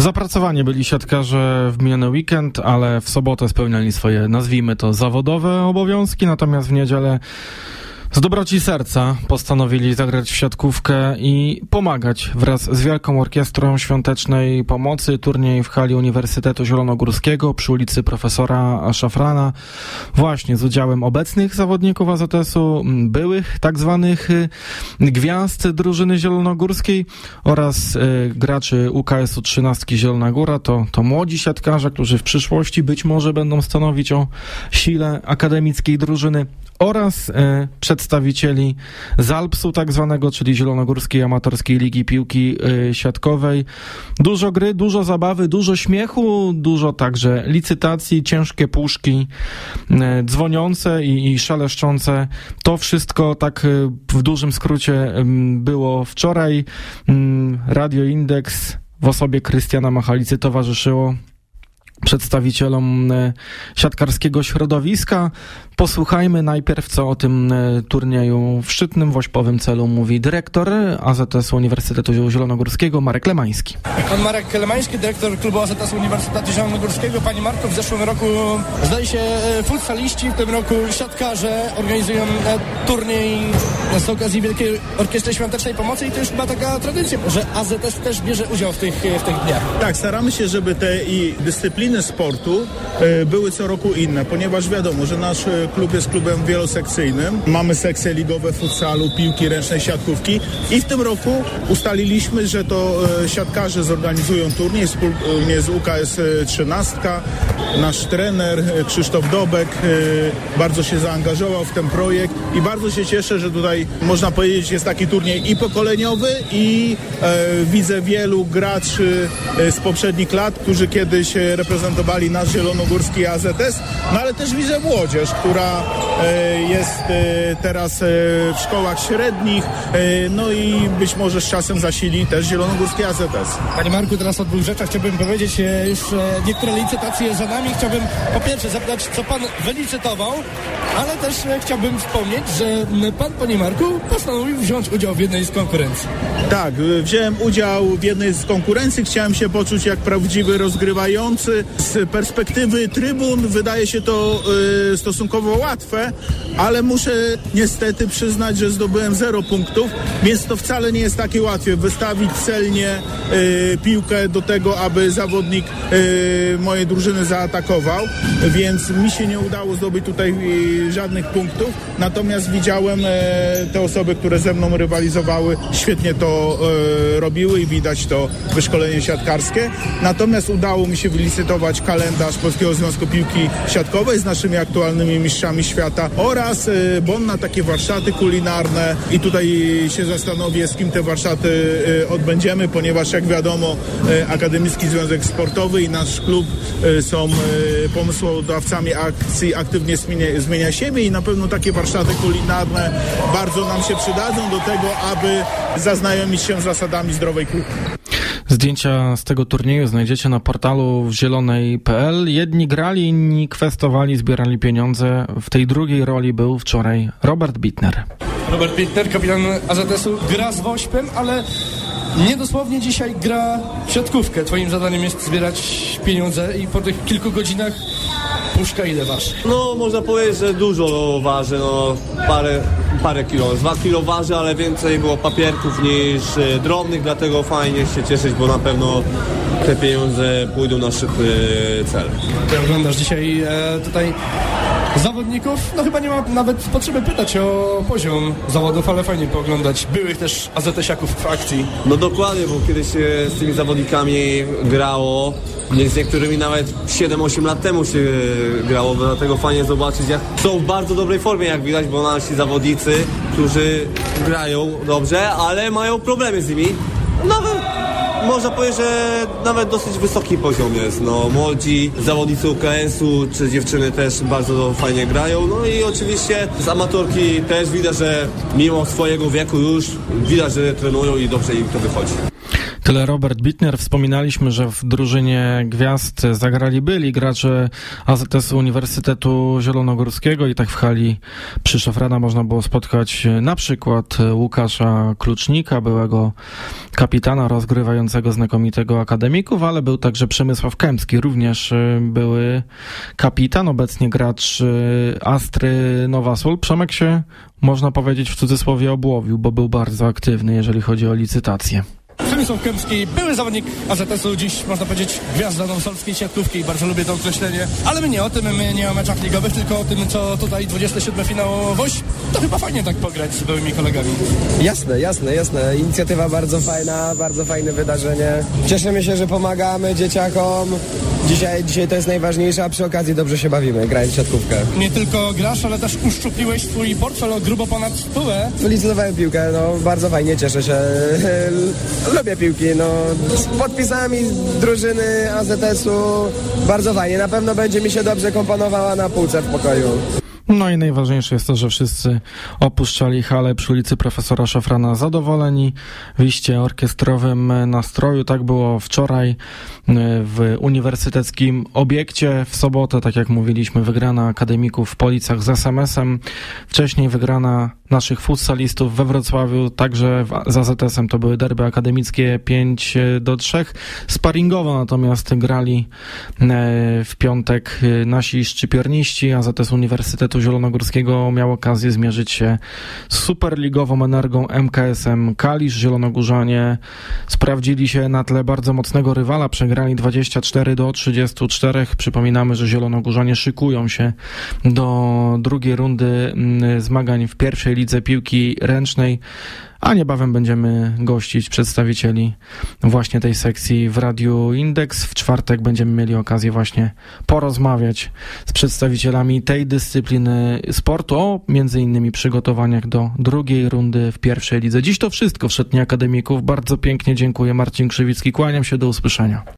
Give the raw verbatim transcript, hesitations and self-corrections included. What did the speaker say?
Zapracowani byli siatkarze w miniony weekend, ale w sobotę spełniali swoje, nazwijmy to, zawodowe obowiązki, natomiast w niedzielę z dobroci serca postanowili zagrać w siatkówkę i pomagać wraz z Wielką Orkiestrą Świątecznej Pomocy. Turniej w hali Uniwersytetu Zielonogórskiego przy ulicy Profesora Szafrana, właśnie z udziałem obecnych zawodników A Z S-u, byłych tak zwanych gwiazd drużyny zielonogórskiej oraz y, graczy U K S-u trzynastki Zielona Góra. To, to młodzi siatkarze, którzy w przyszłości być może będą stanowić o sile akademickiej drużyny, oraz e, przedstawicieli Zalpsu tak zwanego, czyli Zielonogórskiej Amatorskiej Ligi Piłki e, Siatkowej. Dużo gry, dużo zabawy, dużo śmiechu, dużo także licytacji, ciężkie puszki e, dzwoniące i, i szeleszczące. To wszystko tak e, w dużym skrócie e, było wczoraj. E, Radio Indeks w osobie Krystiana Machalicy towarzyszyło przedstawicielom e, siatkarskiego środowiska. Posłuchajmy najpierw, co o tym e, turnieju w szczytnym, wośpowym celu mówi dyrektor A Z S-u Uniwersytetu Zielonogórskiego Marek Lemański. Pan Marek Lemański, dyrektor klubu A Z S-u Uniwersytetu Zielonogórskiego. Panie Marku, w zeszłym roku zdaje się futsaliści, w tym roku siatkarze organizują e, turniej z okazji Wielkiej Orkiestry Świątecznej Pomocy i to już chyba taka tradycja, że A Z S też bierze udział w tych, w tych dniach. Tak, staramy się, żeby te i dyscypliny sportu e, były co roku inne, ponieważ wiadomo, że nasz klub jest klubem wielosekcyjnym. Mamy sekcje ligowe futsalu, piłki ręcznej, siatkówki i w tym roku ustaliliśmy, że to e, siatkarze zorganizują turniej wspólnie z U K S trzynastka. Nasz trener e, Krzysztof Dobek e, bardzo się zaangażował w ten projekt i bardzo się cieszę, że tutaj można powiedzieć jest taki turniej i pokoleniowy i e, widzę wielu graczy e, z poprzednich lat, którzy kiedyś reprezentowali prezentowali nasz zielonogórski A Z S, no ale też widzę młodzież, która e, jest e, teraz e, w szkołach średnich, e, no i być może z czasem zasili też zielonogórskie A Z S. Panie Marku, teraz o dwóch rzeczach chciałbym powiedzieć, e, już e, niektóre licytacje za nami. Chciałbym po pierwsze zapytać, co pan wylicytował, ale też e, chciałbym wspomnieć, że m, pan, panie Marku, postanowił wziąć udział w jednej z konkurencji. Tak, wziąłem udział w jednej z konkurencji, chciałem się poczuć jak prawdziwy rozgrywający. Z perspektywy trybun wydaje się to y, stosunkowo łatwe, ale muszę niestety przyznać, że zdobyłem zero punktów, więc to wcale nie jest takie łatwe. Wystawić celnie y, piłkę do tego, aby zawodnik y, mojej drużyny zaatakował, więc mi się nie udało zdobyć tutaj y, żadnych punktów, natomiast widziałem y, te osoby, które ze mną rywalizowały, świetnie to y, robiły i widać to wyszkolenie siatkarskie. Natomiast udało mi się wylicytować kalendarz Polskiego Związku Piłki Siatkowej z naszymi aktualnymi mistrzami świata oraz y, bon na takie warsztaty kulinarne i tutaj się zastanowię, z kim te warsztaty y, odbędziemy, ponieważ jak wiadomo y, Akademicki Związek Sportowy i nasz klub y, są y, pomysłodawcami akcji Aktywnie zmienia, zmienia siebie i na pewno takie warsztaty kulinarne bardzo nam się przydadzą do tego, aby zaznajomić się z zasadami zdrowej kuchni. Zdjęcia z tego turnieju znajdziecie na portalu zielonej kropka p l. Jedni grali, inni kwestowali, zbierali pieniądze. W tej drugiej roli był wczoraj Robert Bittner. Robert Bittner, kapitan A Z S-u, gra z Wośpem, ale niedosłownie dzisiaj gra w siatkówkę. Twoim zadaniem jest zbierać pieniądze i po tych kilku godzinach puszka ile waży? No, można powiedzieć, że dużo waży, no parę, parę kilo. Dwa kilo waży, ale więcej było papierków niż e, drobnych, dlatego fajnie się cieszyć, bo na pewno te pieniądze pójdą na szczytny cel. Ty oglądasz dzisiaj e, tutaj zawodników? No chyba nie ma nawet potrzeby pytać o poziom zawodów, ale fajnie pooglądać byłych też A Z S-iaków w akcji. No dokładnie, bo kiedyś się z tymi zawodnikami grało, z niektórymi nawet siedem osiem lat temu się grało, dlatego fajnie zobaczyć, jak są w bardzo dobrej formie, jak widać, bo nasi zawodnicy, którzy grają dobrze, ale mają problemy z nimi. Nawet można powiedzieć, że nawet dosyć wysoki poziom jest. No, młodzi zawodnicy U K S-u czy dziewczyny też bardzo fajnie grają. No i oczywiście z amatorki też widać, że mimo swojego wieku już widać, że trenują i dobrze im to wychodzi. Tyle Robert Bittner. Wspominaliśmy, że w drużynie gwiazd zagrali byli gracze A Z S Uniwersytetu Zielonogórskiego i tak w hali przy Szafrana można było spotkać na przykład Łukasza Klucznika, byłego kapitana rozgrywającego znakomitego akademików, ale był także Przemysław Kępski, również były kapitan, obecnie gracz Astry Nowa Sól. Przemek się, można powiedzieć, w cudzysłowie obłowił, bo był bardzo aktywny, jeżeli chodzi o licytację. Przemysław Kępski, były zawodnik A Z S-u, dziś można powiedzieć gwiazda nowosolskiej siatkówki i bardzo lubię to określenie. Ale my nie o tym, my nie o meczach ligowych, tylko o tym, co tutaj dwudziesty siódmy finał Woś. To chyba fajnie tak pograć z byłymi kolegami. Jasne, jasne, jasne. Inicjatywa bardzo fajna, bardzo fajne wydarzenie. Cieszymy się, że pomagamy dzieciakom. Dzisiaj, dzisiaj to jest najważniejsze, a przy okazji dobrze się bawimy, grając w siatkówkę. Nie tylko grasz, ale też uszczupliłeś swój portfel o grubo ponad stówę. Wylicytowałem piłkę, no bardzo fajnie, cieszę się. Lubię piłki, no z podpisami drużyny A Z S-u bardzo fajnie, na pewno będzie mi się dobrze komponowała na półce w pokoju. No i najważniejsze jest to, że wszyscy opuszczali halę przy ulicy Profesora Szafrana zadowoleni w iście orkiestrowym nastroju. Tak było wczoraj w uniwersyteckim obiekcie. W sobotę, tak jak mówiliśmy, wygrana akademików w Policach z S M S-em. Wcześniej wygrana naszych futsalistów we Wrocławiu, także z A Z S-em to były derby akademickie pięć do trzech. Sparingowo natomiast grali w piątek nasi szczypiorniści. A Z S Uniwersytetu Zielonogórskiego miał okazję zmierzyć się z superligową Energią M K S-em Kalisz. Zielonogórzanie sprawdzili się na tle bardzo mocnego rywala, przegrali dwadzieścia cztery do trzydziestu czterech. Przypominamy, że Zielonogórzanie szykują się do drugiej rundy zmagań w pierwszej lidze piłki ręcznej, a niebawem będziemy gościć przedstawicieli właśnie tej sekcji w Radiu Indeks. W czwartek będziemy mieli okazję właśnie porozmawiać z przedstawicielami tej dyscypliny sportu o między innymi przygotowaniach do drugiej rundy w pierwszej lidze. Dziś to wszystko w Szatni Akademików. Bardzo pięknie dziękuję. Marcin Krzywicki, kłaniam się, do usłyszenia.